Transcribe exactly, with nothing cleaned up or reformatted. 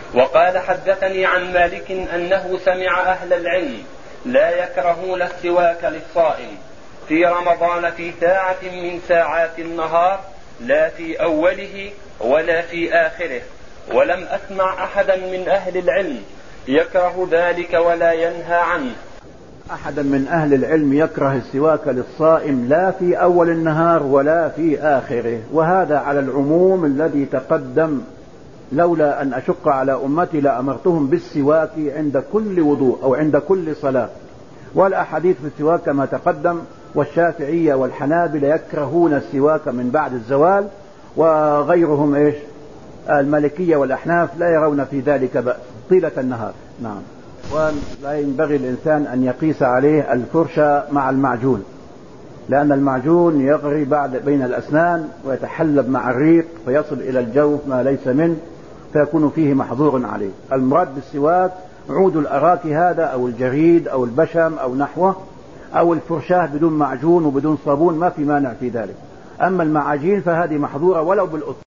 وقال حدثني عن مالك أنه سمع أهل العلم لا يكرهون السواك للصائم في رمضان في ساعة من ساعات النهار لا في أوله ولا في آخره، ولم أسمع أحدا من أهل العلم يكره ذلك ولا ينهى عنه. أحدا من أهل العلم يكره السواك للصائم لا في أول النهار ولا في آخره، وهذا على العموم الذي تقدم. لولا أن أشق على أمتي لأمرتهم بالسواك عند كل وضوء أو عند كل صلاة. والأحاديث في السواك كما تقدم، والشافعية والحنابلة يكرهون السواك من بعد الزوال، وغيرهم إيش المالكية والأحناف لا يرون في ذلك بأس طيلة النهار. نعم. ولا ينبغي الإنسان أن يقيس عليه الفرشة مع المعجون، لأن المعجون يغري بعد بين الأسنان ويتحلب مع الريق فيصل إلى الجوف ما ليس منه، فيكون فيه محظور عليه. المراد بالسواك عود الأراك هذا أو الجريد أو البشم أو نحوه، أو الفرشاة بدون معجون وبدون صابون، ما في مانع في ذلك. أما المعاجين فهذه محظورة ولو بالأطر.